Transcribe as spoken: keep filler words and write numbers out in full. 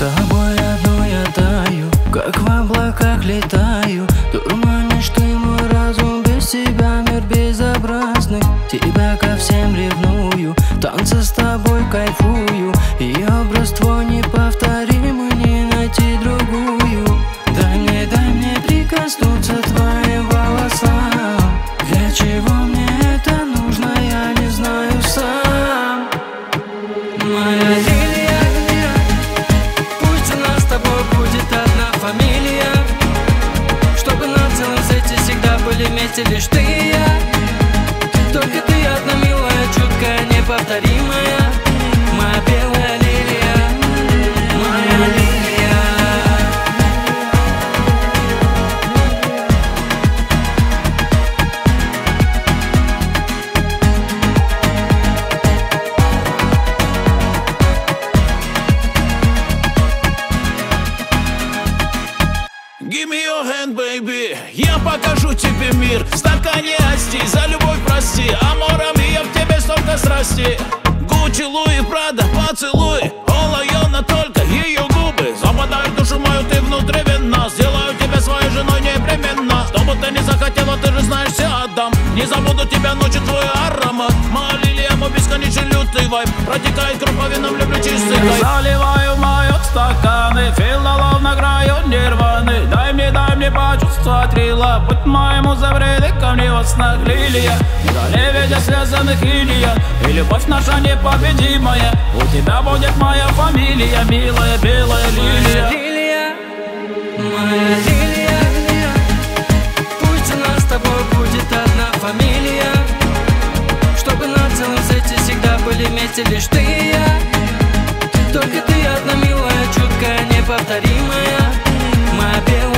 тобой одной я таю, как в облаках летаю. Дурманишь ты мой разум, без тебя мир безобразный. Тебя ко всем ревную, танцы с тобой кайфую. И образ твой неповторимый, не найти другую. Дай мне, дай мне прикоснуться твоим волосам. Для чего мне это нужно, я не знаю сам. Моя лилия, пусть у нас с тобой будет одна фамилия, чтобы на целом свете всегда были вместе лишь ты и я. Только ты одна милая, чуткая, неповторимая. Моя белая лилия, моя лилия. Give me your hand, baby. Я покажу тебе мир в стакане асти. За любовь прости, амора мия, в тебе столько страсти. Гуччи, Луи, Прада, поцелуй. Олайона, только ее губы западают в душу мою, ты внутривенно. Сделаю тебя своей женой непременно. Что бы ты ни захотела, ты же знаешь, все отдам. Не забуду тебя ночью, твой аромат. Моя лилия, мой бесконечный лютый вайб. Протекает круповином, люблю чистый кайф. Заливаю мои стаканы, филолов на краю нирваны. Дай мне, дай мне почувствовать рила. Будь моему забреды ко мне во снах лилия. Далее ведя связанных илья. И любовь наша непобедимая. У тебя будет моя фамилия, милая белая лилия. Лилия, моя лилия, пусть у нас с тобой будет одна фамилия, чтобы на целом свете всегда были вместе лишь ты и я. Только ты одна милая, чуткая, неповторимая. Моя белая